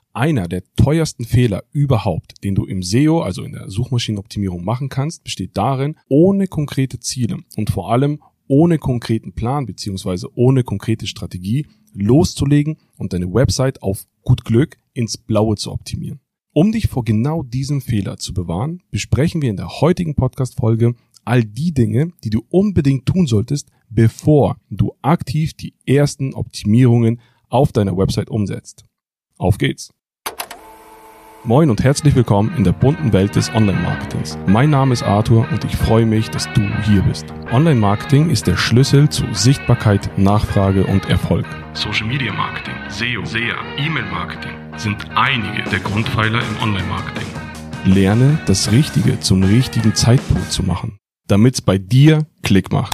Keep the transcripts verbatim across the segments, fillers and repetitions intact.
Einer der teuersten Fehler überhaupt, den du im S E O, also in der Suchmaschinenoptimierung machen kannst, besteht darin, ohne konkrete Ziele und vor allem ohne konkreten Plan bzw. ohne konkrete Strategie loszulegen und deine Website auf gut Glück ins Blaue zu optimieren. Um dich vor genau diesem Fehler zu bewahren, besprechen wir in der heutigen Podcast-Folge all die Dinge, die du unbedingt tun solltest, bevor du aktiv die ersten Optimierungen auf deiner Website umsetzt. Auf geht's! Moin und herzlich willkommen in der bunten Welt des Online-Marketings. Mein Name ist Arthur und ich freue mich, dass du hier bist. Online-Marketing ist der Schlüssel zu Sichtbarkeit, Nachfrage und Erfolg. Social-Media-Marketing, S E O, S E A, E-Mail-Marketing sind einige der Grundpfeiler im Online-Marketing. Lerne, das Richtige zum richtigen Zeitpunkt zu machen, damit es bei dir Klick macht.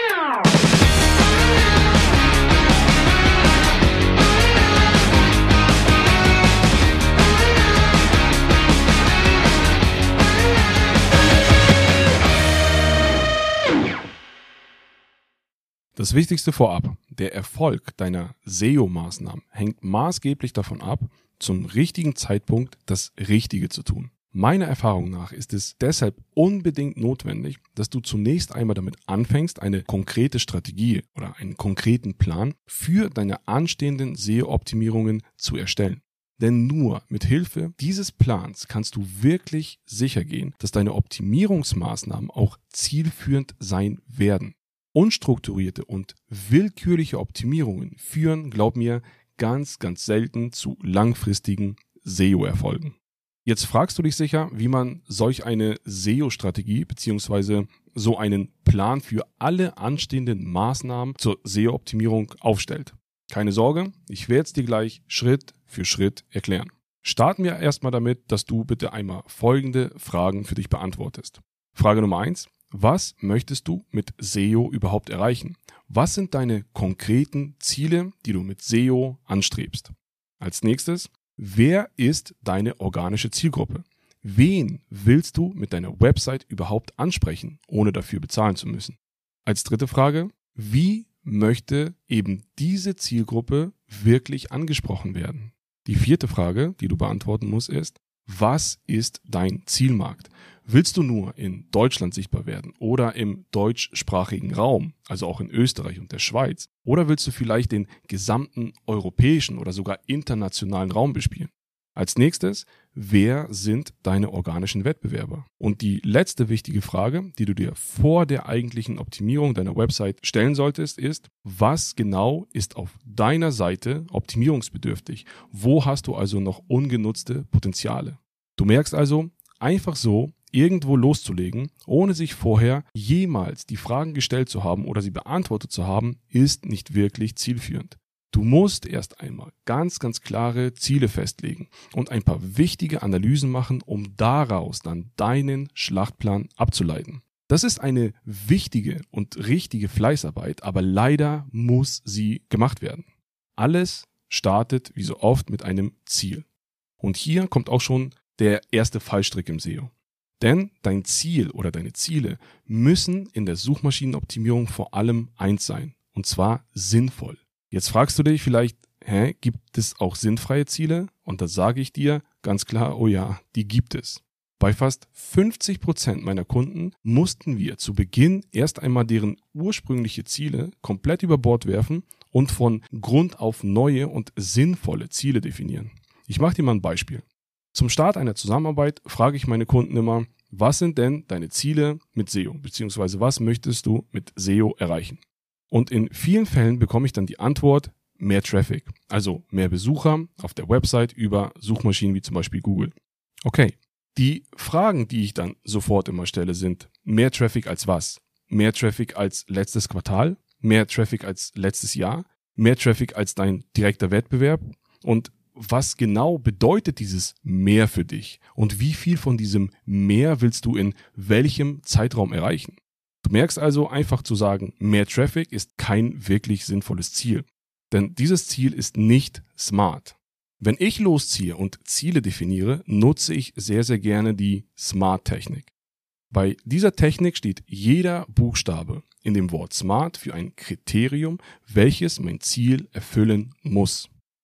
Das Wichtigste vorab, der Erfolg deiner S E O-Maßnahmen hängt maßgeblich davon ab, zum richtigen Zeitpunkt das Richtige zu tun. Meiner Erfahrung nach ist es deshalb unbedingt notwendig, dass du zunächst einmal damit anfängst, eine konkrete Strategie oder einen konkreten Plan für deine anstehenden S E O-Optimierungen zu erstellen. Denn nur mit Hilfe dieses Plans kannst du wirklich sicher gehen, dass deine Optimierungsmaßnahmen auch zielführend sein werden. Unstrukturierte und willkürliche Optimierungen führen, glaub mir, ganz, ganz selten zu langfristigen S E O-Erfolgen. Jetzt fragst du dich sicher, wie man solch eine S E O-Strategie bzw. so einen Plan für alle anstehenden Maßnahmen zur S E O-Optimierung aufstellt. Keine Sorge, ich werde es dir gleich Schritt für Schritt erklären. Starten wir erstmal damit, dass du bitte einmal folgende Fragen für dich beantwortest. Frage Nummer eins. Was möchtest du mit S E O überhaupt erreichen? Was sind deine konkreten Ziele, die du mit S E O anstrebst? Als nächstes, wer ist deine organische Zielgruppe? Wen willst du mit deiner Website überhaupt ansprechen, ohne dafür bezahlen zu müssen? Als dritte Frage, wie möchte eben diese Zielgruppe wirklich angesprochen werden? Die vierte Frage, die du beantworten musst, ist, was ist dein Zielmarkt? Willst du nur in Deutschland sichtbar werden oder im deutschsprachigen Raum, also auch in Österreich und der Schweiz? Oder willst du vielleicht den gesamten europäischen oder sogar internationalen Raum bespielen? Als nächstes, wer sind deine organischen Wettbewerber? Und die letzte wichtige Frage, die du dir vor der eigentlichen Optimierung deiner Website stellen solltest, ist, was genau ist auf deiner Seite optimierungsbedürftig? Wo hast du also noch ungenutzte Potenziale? Du merkst also, einfach so irgendwo loszulegen, ohne sich vorher jemals die Fragen gestellt zu haben oder sie beantwortet zu haben, ist nicht wirklich zielführend. Du musst erst einmal ganz, ganz klare Ziele festlegen und ein paar wichtige Analysen machen, um daraus dann deinen Schlachtplan abzuleiten. Das ist eine wichtige und richtige Fleißarbeit, aber leider muss sie gemacht werden. Alles startet wie so oft mit einem Ziel. Und hier kommt auch schon der erste Fallstrick im S E O. Denn dein Ziel oder deine Ziele müssen in der Suchmaschinenoptimierung vor allem eins sein, und zwar sinnvoll. Jetzt fragst du dich vielleicht, hä, gibt es auch sinnfreie Ziele? Und da sage ich dir ganz klar, oh ja, die gibt es. Bei fast fünfzig Prozent meiner Kunden mussten wir zu Beginn erst einmal deren ursprüngliche Ziele komplett über Bord werfen und von Grund auf neue und sinnvolle Ziele definieren. Ich mache dir mal ein Beispiel. Zum Start einer Zusammenarbeit frage ich meine Kunden immer, was sind denn deine Ziele mit S E O, beziehungsweise was möchtest du mit S E O erreichen? Und in vielen Fällen bekomme ich dann die Antwort, mehr Traffic, also mehr Besucher auf der Website über Suchmaschinen wie zum Beispiel Google. Okay, die Fragen, die ich dann sofort immer stelle, sind mehr Traffic als was? Mehr Traffic als letztes Quartal? Mehr Traffic als letztes Jahr? Mehr Traffic als dein direkter Wettbewerb? Und was genau bedeutet dieses Mehr für dich? Und wie viel von diesem Mehr willst du in welchem Zeitraum erreichen? Du merkst also, einfach zu sagen, mehr Traffic ist kein wirklich sinnvolles Ziel. Denn dieses Ziel ist nicht smart. Wenn ich losziehe und Ziele definiere, nutze ich sehr, sehr gerne die SMART-Technik. Bei dieser Technik steht jeder Buchstabe in dem Wort SMART für ein Kriterium, welches mein Ziel erfüllen muss.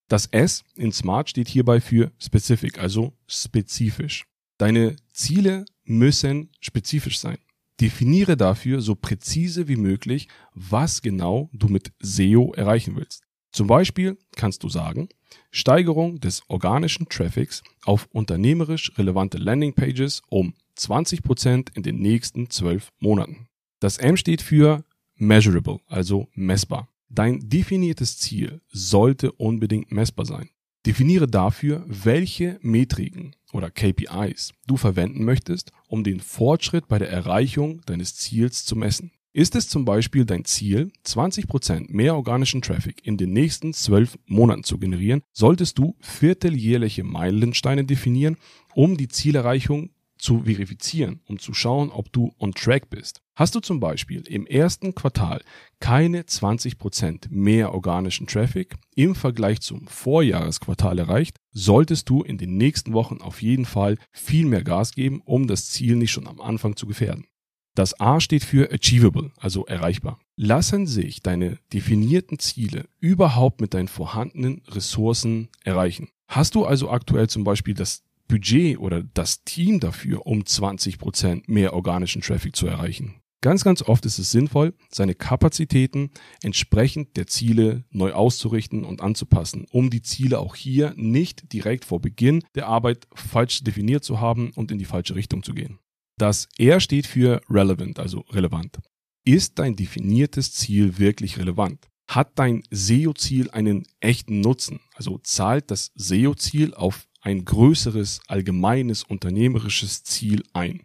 Das S in Smart steht hierbei für specific, also spezifisch. Deine Ziele müssen spezifisch sein. Definiere dafür so präzise wie möglich, was genau du mit S E O erreichen willst. Zum Beispiel kannst du sagen, Steigerung des organischen Traffics auf unternehmerisch relevante Landingpages um zwanzig Prozent in den nächsten zwölf Monaten. Das M steht für measurable, also messbar. Dein definiertes Ziel sollte unbedingt messbar sein. Definiere dafür, welche Metriken oder K P Is du verwenden möchtest, um den Fortschritt bei der Erreichung deines Ziels zu messen. Ist es zum Beispiel dein Ziel, zwanzig Prozent mehr organischen Traffic in den nächsten zwölf Monaten zu generieren, solltest du vierteljährliche Meilensteine definieren, um die Zielerreichung zu verifizieren, um zu schauen, ob du on track bist. Hast du zum Beispiel im ersten Quartal keine zwanzig Prozent mehr organischen Traffic im Vergleich zum Vorjahresquartal erreicht, solltest du in den nächsten Wochen auf jeden Fall viel mehr Gas geben, um das Ziel nicht schon am Anfang zu gefährden. Das A steht für achievable, also erreichbar. Lassen sich deine definierten Ziele überhaupt mit deinen vorhandenen Ressourcen erreichen? Hast du also aktuell zum Beispiel das Budget oder das Team dafür, um zwanzig Prozent mehr organischen Traffic zu erreichen? Ganz, ganz oft ist es sinnvoll, seine Kapazitäten entsprechend der Ziele neu auszurichten und anzupassen, um die Ziele auch hier nicht direkt vor Beginn der Arbeit falsch definiert zu haben und in die falsche Richtung zu gehen. Das R steht für relevant, also relevant. Ist dein definiertes Ziel wirklich relevant? Hat dein S E O-Ziel einen echten Nutzen? Also zahlt das S E O-Ziel auf ein größeres, allgemeines, unternehmerisches Ziel ein?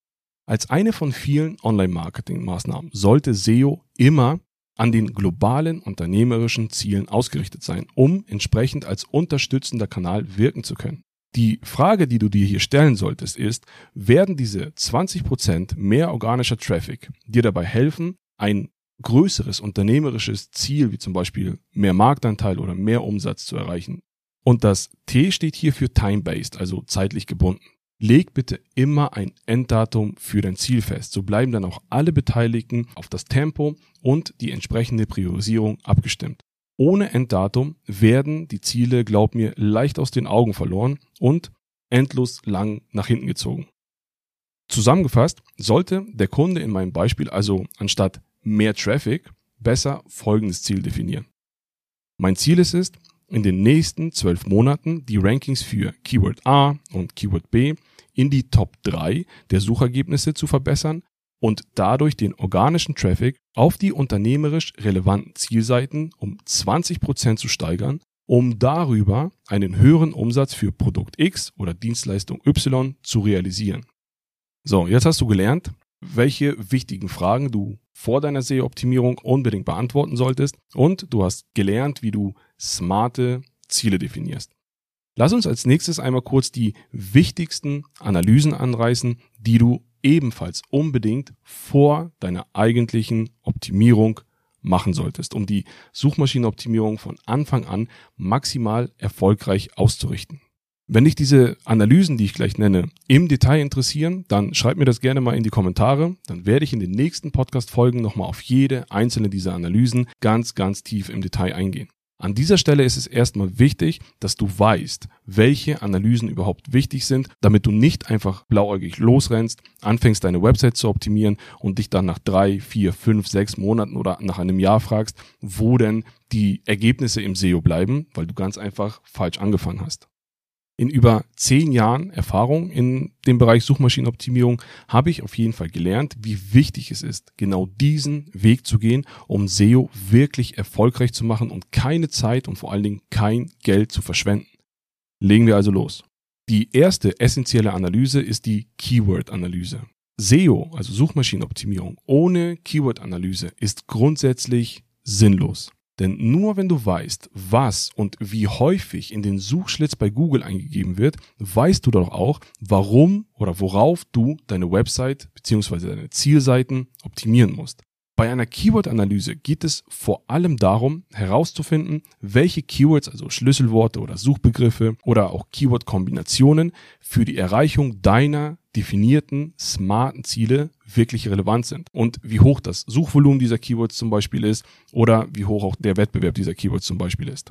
Als eine von vielen Online-Marketing-Maßnahmen sollte S E O immer an den globalen unternehmerischen Zielen ausgerichtet sein, um entsprechend als unterstützender Kanal wirken zu können. Die Frage, die du dir hier stellen solltest, ist, werden diese zwanzig Prozent mehr organischer Traffic dir dabei helfen, ein größeres unternehmerisches Ziel, wie zum Beispiel mehr Marktanteil oder mehr Umsatz zu erreichen? Und das T steht hier für time-based, also zeitlich gebunden. Leg bitte immer ein Enddatum für dein Ziel fest. So bleiben dann auch alle Beteiligten auf das Tempo und die entsprechende Priorisierung abgestimmt. Ohne Enddatum werden die Ziele, glaub mir, leicht aus den Augen verloren und endlos lang nach hinten gezogen. Zusammengefasst sollte der Kunde in meinem Beispiel also anstatt mehr Traffic besser folgendes Ziel definieren. Mein Ziel ist es, in den nächsten zwölf Monaten die Rankings für Keyword A und Keyword B in die Top drei der Suchergebnisse zu verbessern und dadurch den organischen Traffic auf die unternehmerisch relevanten Zielseiten um zwanzig Prozent zu steigern, um darüber einen höheren Umsatz für Produkt X oder Dienstleistung Y zu realisieren. So, jetzt hast du gelernt, welche wichtigen Fragen du vor deiner S E O-Optimierung unbedingt beantworten solltest und du hast gelernt, wie du smarte Ziele definierst. Lass uns als nächstes einmal kurz die wichtigsten Analysen anreißen, die du ebenfalls unbedingt vor deiner eigentlichen Optimierung machen solltest, um die Suchmaschinenoptimierung von Anfang an maximal erfolgreich auszurichten. Wenn dich diese Analysen, die ich gleich nenne, im Detail interessieren, dann schreib mir das gerne mal in die Kommentare. Dann werde ich in den nächsten Podcast-Folgen nochmal auf jede einzelne dieser Analysen ganz, ganz tief im Detail eingehen. An dieser Stelle ist es erstmal wichtig, dass du weißt, welche Analysen überhaupt wichtig sind, damit du nicht einfach blauäugig losrennst, anfängst deine Website zu optimieren und dich dann nach drei, vier, fünf, sechs Monaten oder nach einem Jahr fragst, wo denn die Ergebnisse im S E O bleiben, weil du ganz einfach falsch angefangen hast. In über zehn Jahren Erfahrung in dem Bereich Suchmaschinenoptimierung habe ich auf jeden Fall gelernt, wie wichtig es ist, genau diesen Weg zu gehen, um S E O wirklich erfolgreich zu machen und keine Zeit und vor allen Dingen kein Geld zu verschwenden. Legen wir also los. Die erste essentielle Analyse ist die Keyword-Analyse. S E O, also Suchmaschinenoptimierung, ohne Keyword-Analyse ist grundsätzlich sinnlos. Denn nur wenn du weißt, was und wie häufig in den Suchschlitz bei Google eingegeben wird, weißt du doch auch, warum oder worauf du deine Website bzw. deine Zielseiten optimieren musst. Bei einer Keyword-Analyse geht es vor allem darum, herauszufinden, welche Keywords, also Schlüsselworte oder Suchbegriffe oder auch Keyword-Kombinationen für die Erreichung deiner definierten, smarten Ziele wirklich relevant sind und wie hoch das Suchvolumen dieser Keywords zum Beispiel ist oder wie hoch auch der Wettbewerb dieser Keywords zum Beispiel ist.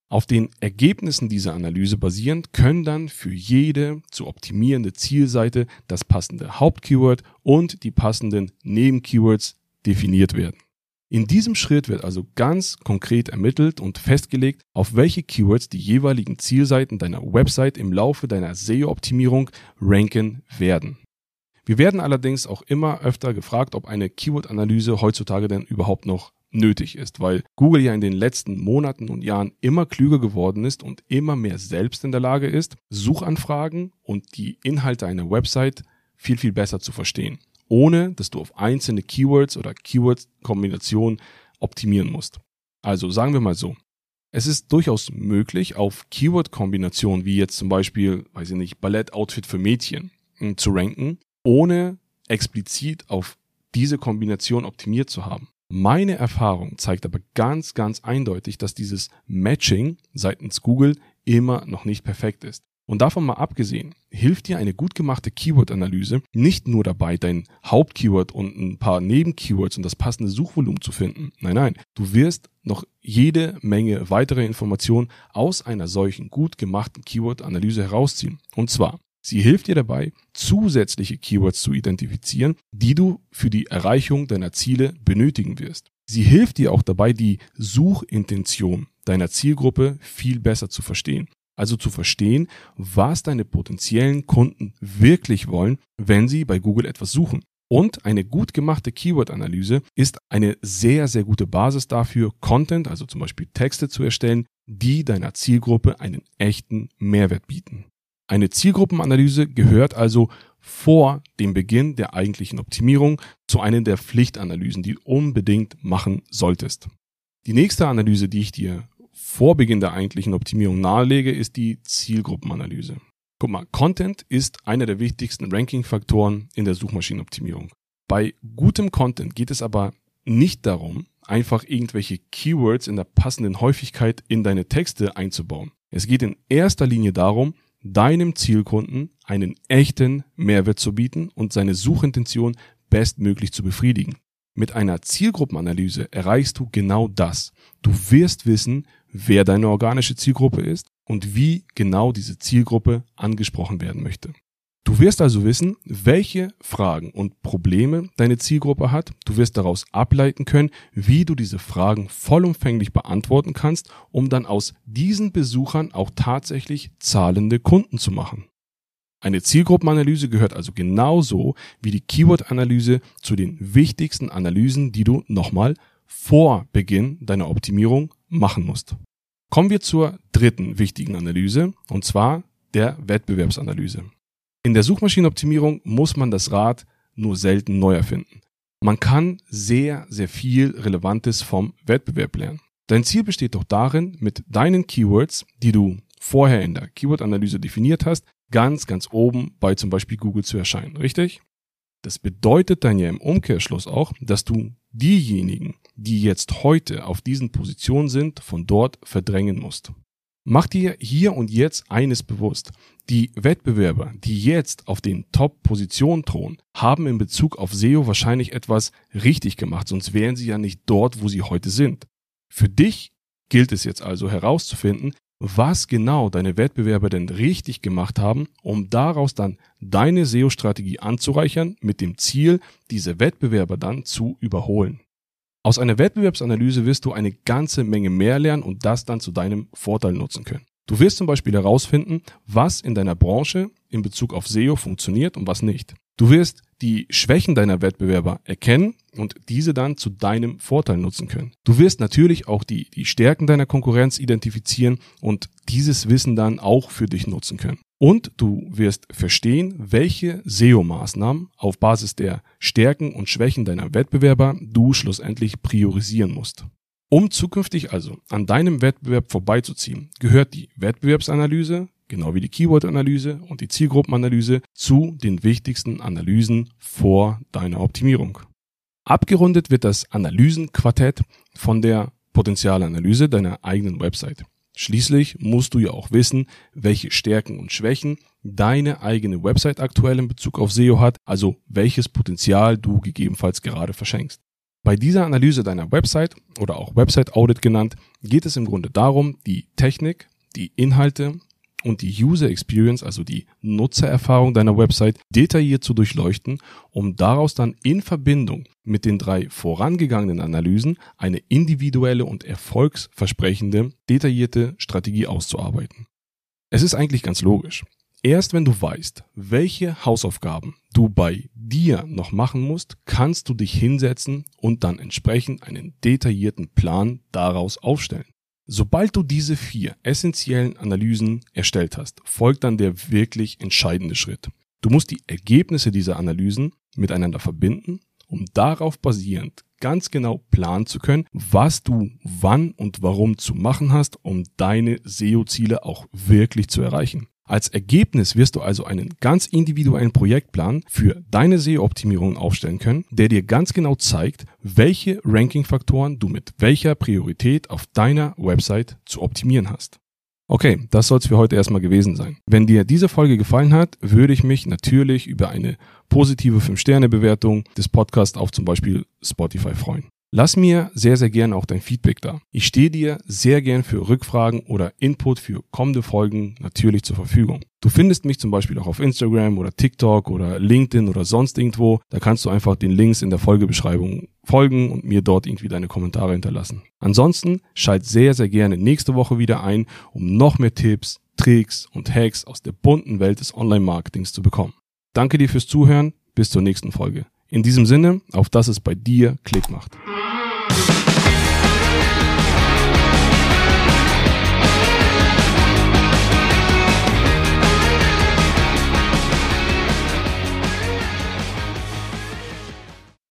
Auf den Ergebnissen dieser Analyse basierend können dann für jede zu optimierende Zielseite das passende Hauptkeyword und die passenden Nebenkeywords definiert werden. In diesem Schritt wird also ganz konkret ermittelt und festgelegt, auf welche Keywords die jeweiligen Zielseiten deiner Website im Laufe deiner S E O-Optimierung ranken werden. Wir werden allerdings auch immer öfter gefragt, ob eine Keyword-Analyse heutzutage denn überhaupt noch nötig ist, weil Google ja in den letzten Monaten und Jahren immer klüger geworden ist und immer mehr selbst in der Lage ist, Suchanfragen und die Inhalte einer Website viel, viel besser zu verstehen, ohne dass du auf einzelne Keywords oder Keyword-Kombinationen optimieren musst. Also sagen wir mal so, es ist durchaus möglich, auf Keyword-Kombinationen wie jetzt zum Beispiel, weiß ich nicht, Ballett-Outfit für Mädchen zu ranken, ohne explizit auf diese Kombination optimiert zu haben. Meine Erfahrung zeigt aber ganz, ganz eindeutig, dass dieses Matching seitens Google immer noch nicht perfekt ist. Und davon mal abgesehen, hilft dir eine gut gemachte Keyword-Analyse nicht nur dabei, dein Hauptkeyword und ein paar Nebenkeywords und das passende Suchvolumen zu finden. Nein, nein, du wirst noch jede Menge weitere Informationen aus einer solchen gut gemachten Keyword-Analyse herausziehen. Und zwar, sie hilft dir dabei, zusätzliche Keywords zu identifizieren, die du für die Erreichung deiner Ziele benötigen wirst. Sie hilft dir auch dabei, die Suchintention deiner Zielgruppe viel besser zu verstehen. Also zu verstehen, was deine potenziellen Kunden wirklich wollen, wenn sie bei Google etwas suchen. Und eine gut gemachte Keyword-Analyse ist eine sehr, sehr gute Basis dafür, Content, also zum Beispiel Texte zu erstellen, die deiner Zielgruppe einen echten Mehrwert bieten. Eine Zielgruppenanalyse gehört also vor dem Beginn der eigentlichen Optimierung zu einer der Pflichtanalysen, die du unbedingt machen solltest. Die nächste Analyse, die ich dir vor Beginn der eigentlichen Optimierung nahelege, ist die Zielgruppenanalyse. Guck mal, Content ist einer der wichtigsten Ranking-Faktoren in der Suchmaschinenoptimierung. Bei gutem Content geht es aber nicht darum, einfach irgendwelche Keywords in der passenden Häufigkeit in deine Texte einzubauen. Es geht in erster Linie darum, deinem Zielkunden einen echten Mehrwert zu bieten und seine Suchintention bestmöglich zu befriedigen. Mit einer Zielgruppenanalyse erreichst du genau das. Du wirst wissen, wer deine organische Zielgruppe ist und wie genau diese Zielgruppe angesprochen werden möchte. Du wirst also wissen, welche Fragen und Probleme deine Zielgruppe hat. Du wirst daraus ableiten können, wie du diese Fragen vollumfänglich beantworten kannst, um dann aus diesen Besuchern auch tatsächlich zahlende Kunden zu machen. Eine Zielgruppenanalyse gehört also genauso wie die Keyword-Analyse zu den wichtigsten Analysen, die du nochmal vor Beginn deiner Optimierung machen musst. Kommen wir zur dritten wichtigen Analyse, und zwar der Wettbewerbsanalyse. In der Suchmaschinenoptimierung muss man das Rad nur selten neu erfinden. Man kann sehr, sehr viel Relevantes vom Wettbewerb lernen. Dein Ziel besteht doch darin, mit deinen Keywords, die du vorher in der Keyword-Analyse definiert hast, ganz, ganz oben bei zum Beispiel Google zu erscheinen, richtig? Das bedeutet dann ja im Umkehrschluss auch, dass du diejenigen, die jetzt heute auf diesen Positionen sind, von dort verdrängen musst. Mach dir hier und jetzt eines bewusst. Die Wettbewerber, die jetzt auf den Top-Positionen thronen, haben in Bezug auf S E O wahrscheinlich etwas richtig gemacht, sonst wären sie ja nicht dort, wo sie heute sind. Für dich gilt es jetzt also herauszufinden, was genau deine Wettbewerber denn richtig gemacht haben, um daraus dann deine S E O-Strategie anzureichern, mit dem Ziel, diese Wettbewerber dann zu überholen. Aus einer Wettbewerbsanalyse wirst du eine ganze Menge mehr lernen und das dann zu deinem Vorteil nutzen können. Du wirst zum Beispiel herausfinden, was in deiner Branche in Bezug auf S E O funktioniert und was nicht. Du wirst die Schwächen deiner Wettbewerber erkennen und diese dann zu deinem Vorteil nutzen können. Du wirst natürlich auch die, die Stärken deiner Konkurrenz identifizieren und dieses Wissen dann auch für dich nutzen können. Und du wirst verstehen, welche S E O-Maßnahmen auf Basis der Stärken und Schwächen deiner Wettbewerber du schlussendlich priorisieren musst. Um zukünftig also an deinem Wettbewerb vorbeizuziehen, gehört die Wettbewerbsanalyse, genau wie die Keyword-Analyse und die Zielgruppenanalyse, zu den wichtigsten Analysen vor deiner Optimierung. Abgerundet wird das Analysenquartett von der Potenzialanalyse deiner eigenen Website. Schließlich musst du ja auch wissen, welche Stärken und Schwächen deine eigene Website aktuell in Bezug auf S E O hat, also welches Potenzial du gegebenenfalls gerade verschenkst. Bei dieser Analyse deiner Website oder auch Website Audit genannt, geht es im Grunde darum, die Technik, die Inhalte und die User Experience, also die Nutzererfahrung deiner Website, detailliert zu durchleuchten, um daraus dann in Verbindung mit den drei vorangegangenen Analysen eine individuelle und erfolgsversprechende, detaillierte Strategie auszuarbeiten. Es ist eigentlich ganz logisch. Erst wenn du weißt, welche Hausaufgaben du bei dir noch machen musst, kannst du dich hinsetzen und dann entsprechend einen detaillierten Plan daraus aufstellen. Sobald du diese vier essentiellen Analysen erstellt hast, folgt dann der wirklich entscheidende Schritt. Du musst die Ergebnisse dieser Analysen miteinander verbinden, um darauf basierend ganz genau planen zu können, was du wann und warum zu machen hast, um deine S E O-Ziele auch wirklich zu erreichen. Als Ergebnis wirst du also einen ganz individuellen Projektplan für deine S E O-Optimierung aufstellen können, der dir ganz genau zeigt, welche Ranking-Faktoren du mit welcher Priorität auf deiner Website zu optimieren hast. Okay, das soll es für heute erstmal gewesen sein. Wenn dir diese Folge gefallen hat, würde ich mich natürlich über eine positive fünf Sterne Bewertung des Podcasts auf zum Beispiel Spotify freuen. Lass mir sehr, sehr gerne auch dein Feedback da. Ich stehe dir sehr gern für Rückfragen oder Input für kommende Folgen natürlich zur Verfügung. Du findest mich zum Beispiel auch auf Instagram oder TikTok oder LinkedIn oder sonst irgendwo. Da kannst du einfach den Links in der Folgebeschreibung folgen und mir dort irgendwie deine Kommentare hinterlassen. Ansonsten schalt sehr, sehr gerne nächste Woche wieder ein, um noch mehr Tipps, Tricks und Hacks aus der bunten Welt des Online-Marketings zu bekommen. Danke dir fürs Zuhören. Bis zur nächsten Folge. In diesem Sinne, auf dass es bei dir Klick macht.